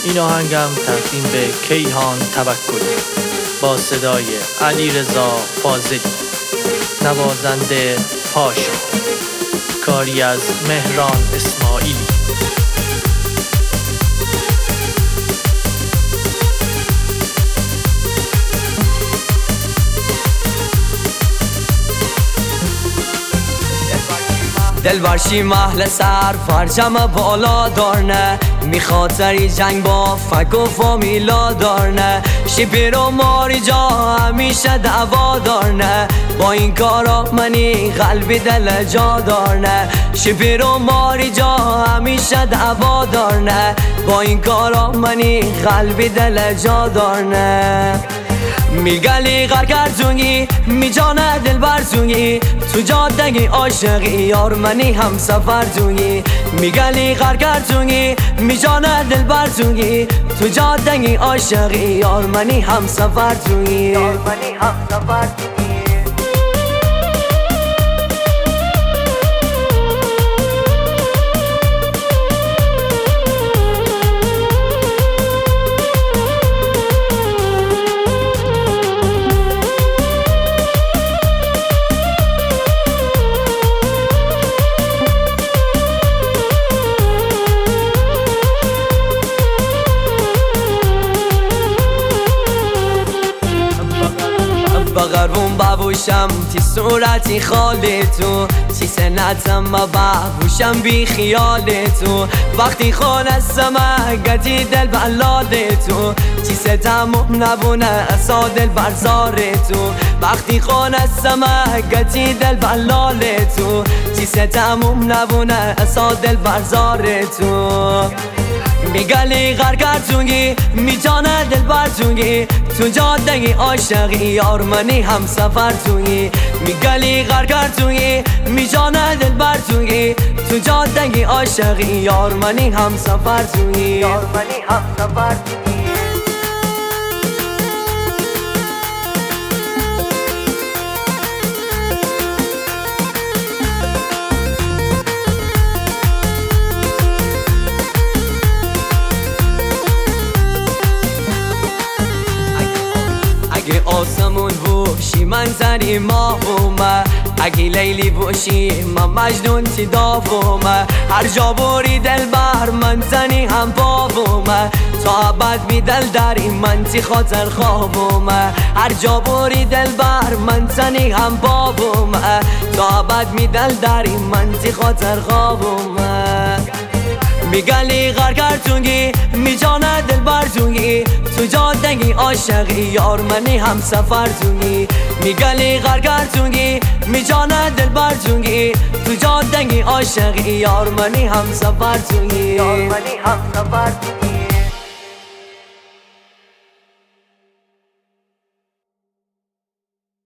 این آهنگم تقدیم به کیهان توکلی با صدای علیرضا فاضلی، نوازنده پاشا، کاری از مهران اسماعیلی. دلبرشی محل سر فرجم بالا دارنه، میخاطری جنگ با فک و فامیلا دارنه. شیپیر و ماری جا همیشه دعوا دارنه، با این کارا منی قلبی دل جا دارنه. شیپیر و ماری جا همیشه دعوا دارنه، با این کارا منی قلبی دل جا دارنه. میگلی غرگردونی می جانه دل برزونی، تو جادگی عاشقی یار منی هم سفر دونی. میگلی غرگردونی می جانه دل برزونی، تو جادگی عاشقی یار منی هم سفر دونی. بغرون ببوشم تی صورتی خالی تو، تی سنتم ببوشم بی خیال تو. وقتی خونستم گتی دل بلال تو، تی ستم نبونه اصا دل برزار تو. وقتی خونستم گتی دل بلال تو، تی ستم نبونه اصا دل برزار تو. میگلی غرگردونی می جانه دل برزونی، تو جادگی عاشقی یار منی هم سفر دونی. میگلی غرگردونی می جانه دل برزونی، تو جادگی عاشقی یار منی هم سفر دونی. اگه آسمون باشی منظری ما بومه، اگه لیلی باشی من مجنون تی داومه. هر جا بوری دل بر من زنی هم بابومه، تا ابد می دل داری من تی خاطر خوابومه. هر جا بوری دل بر من زنی هم بابومه، تا ابد می دل داری من تی خاطر خوابومه. میگلی غرگردونی می جانه دل برزونی، تو جادگی عاشقی یار منی هم سفر دونی. میگلی غرگردونی می جانه دل برزونی، تو جادگی عاشقی یار منی هم سفر دونی.